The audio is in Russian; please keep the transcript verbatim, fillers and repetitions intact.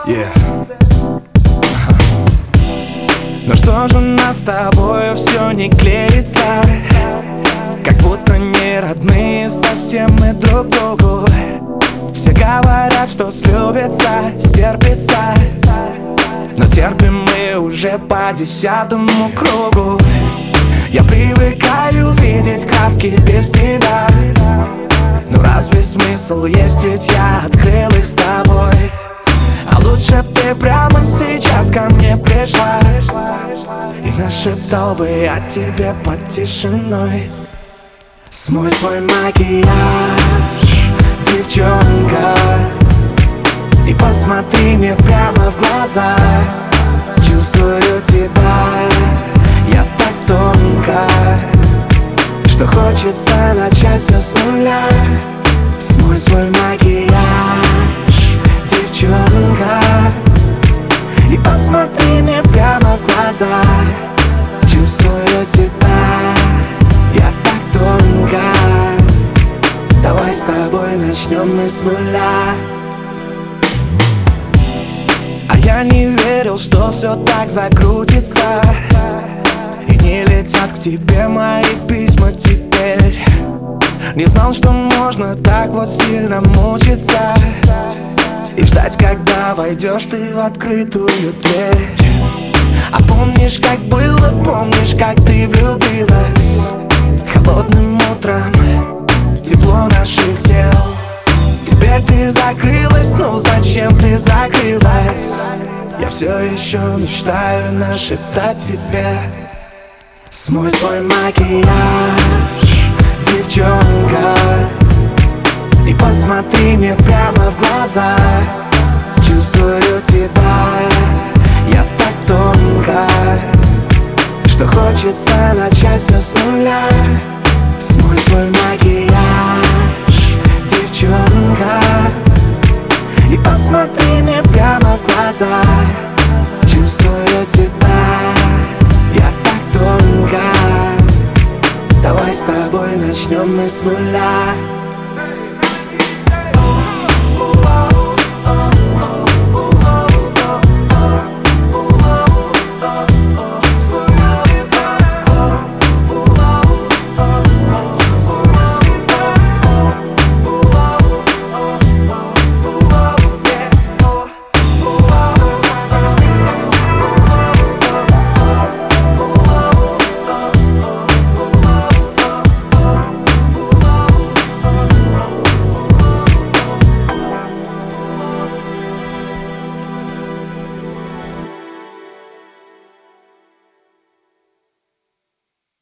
Yeah. Ну что же у нас с тобой все не клеится, как будто не родные совсем мы друг другу. Все говорят, что слюбится, стерпится, но терпим мы уже по десятому кругу. Я привыкаю видеть краски без тебя. Ну разве смысл есть, ведь я открыл их с тобой. А лучше б ты прямо сейчас ко мне пришла и нашептал бы я тебе под тишиной. Смой свой макияж, девчонка, и посмотри мне прямо в глаза. Чувствую тебя, я так тонко, что хочется начать все с нуля. Смой свой макияж, девчонка, и посмотри мне прямо в глаза. Чувствую тебя, я так тонко. Давай с тобой начнем мы с нуля. А я не верил, что все так закрутится, и не летят к тебе мои письма теперь. Не знал, что можно так вот сильно мучиться и ждать, когда войдешь ты в открытую дверь. А помнишь, как было, помнишь, как ты влюбилась холодным утром, тепло наших тел. Теперь ты закрылась, ну зачем ты закрылась? Я все еще мечтаю нашептать тебе. Смой свой макияж, девчонка, и посмотри мне прямо в глаза. Чувствую тебя, я так тонко, что хочется начать все с нуля. Смой свой макияж, девчонка, и посмотри мне прямо в глаза. Чувствую тебя, я так тонко. Давай с тобой начнем мы с нуля.